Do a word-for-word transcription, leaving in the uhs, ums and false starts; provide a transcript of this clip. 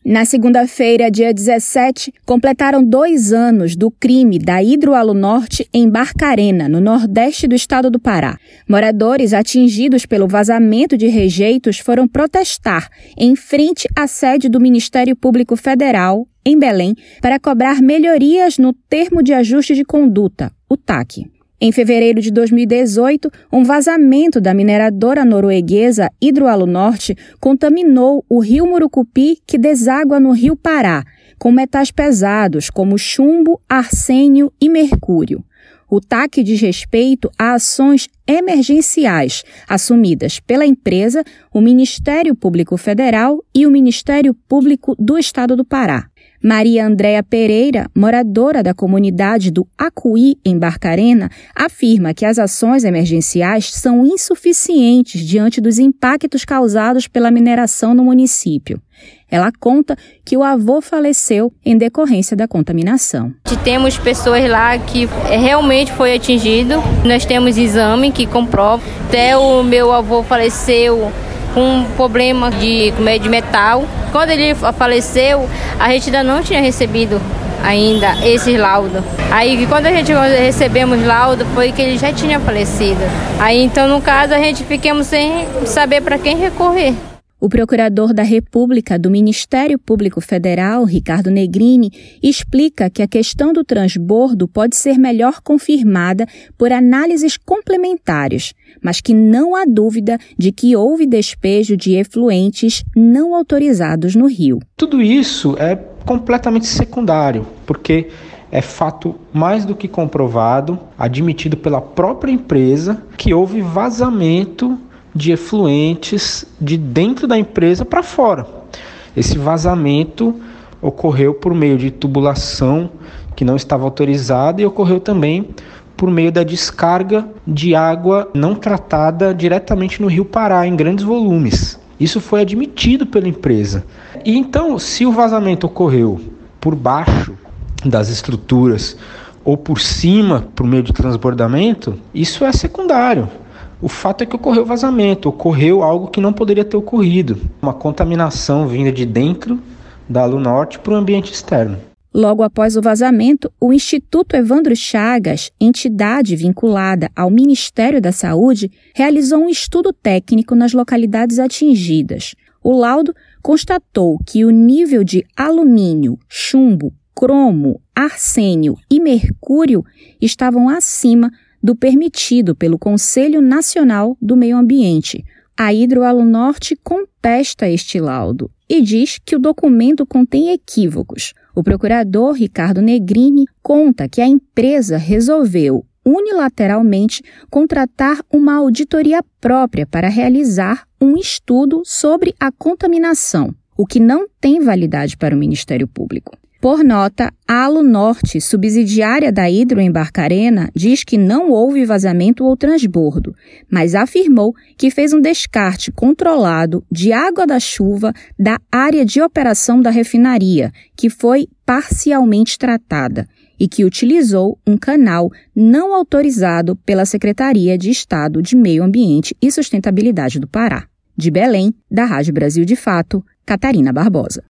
Na segunda-feira, dia dezessete, completaram dois anos do crime da Hidroalunorte em Barcarena, no nordeste do estado do Pará. Moradores atingidos pelo vazamento de rejeitos foram protestar em frente à sede do Ministério Público Federal, em Belém, para cobrar melhorias no termo de ajuste de conduta, o T A C. Em fevereiro de dois mil e dezoito, um vazamento da mineradora norueguesa Hidroalunorte contaminou o rio Murucupi, que deságua no rio Pará, com metais pesados como chumbo, arsênio e mercúrio. O T A C diz respeito a ações emergenciais assumidas pela empresa, o Ministério Público Federal e o Ministério Público do Estado do Pará. Maria Andréa Pereira, moradora da comunidade do Acuí, em Barcarena, afirma que as ações emergenciais são insuficientes diante dos impactos causados pela mineração no município. Ela conta que o avô faleceu em decorrência da contaminação. Temos pessoas lá que realmente foi atingido. Nós temos exame que comprova. Até o meu avô faleceu com um problema de, de metal. Quando ele faleceu, a gente ainda não tinha recebido ainda esses laudos. Aí, quando a gente recebemos laudo, foi que ele já tinha falecido. Aí, então, no caso, a gente ficamos sem saber para quem recorrer. O procurador da República do Ministério Público Federal, Ricardo Negrini, explica que a questão do transbordo pode ser melhor confirmada por análises complementares, mas que não há dúvida de que houve despejo de efluentes não autorizados no rio. Tudo isso é completamente secundário, porque é fato mais do que comprovado, admitido pela própria empresa, que houve vazamento de efluentes de dentro da empresa para fora. Esse vazamento ocorreu por meio de tubulação que não estava autorizada e ocorreu também por meio da descarga de água não tratada diretamente no Rio Pará, em grandes volumes. Isso foi admitido pela empresa. E então, se o vazamento ocorreu por baixo das estruturas ou por cima, por meio de transbordamento, isso é secundário. O fato é que ocorreu vazamento, ocorreu algo que não poderia ter ocorrido, uma contaminação vinda de dentro da Alunorte para o ambiente externo. Logo após o vazamento, o Instituto Evandro Chagas, entidade vinculada ao Ministério da Saúde, realizou um estudo técnico nas localidades atingidas. O laudo constatou que o nível de alumínio, chumbo, cromo, arsênio e mercúrio estavam acima do permitido pelo Conselho Nacional do Meio Ambiente. A Hidroalunorte contesta este laudo e diz que o documento contém equívocos. O procurador Ricardo Negrini conta que a empresa resolveu unilateralmente contratar uma auditoria própria para realizar um estudo sobre a contaminação, o que não tem validade para o Ministério Público. Por nota, a Alunorte, subsidiária da Hidro em Barcarena, diz que não houve vazamento ou transbordo, mas afirmou que fez um descarte controlado de água da chuva da área de operação da refinaria, que foi parcialmente tratada, e que utilizou um canal não autorizado pela Secretaria de Estado de Meio Ambiente e Sustentabilidade do Pará. De Belém, da Rádio Brasil de Fato, Catarina Barbosa.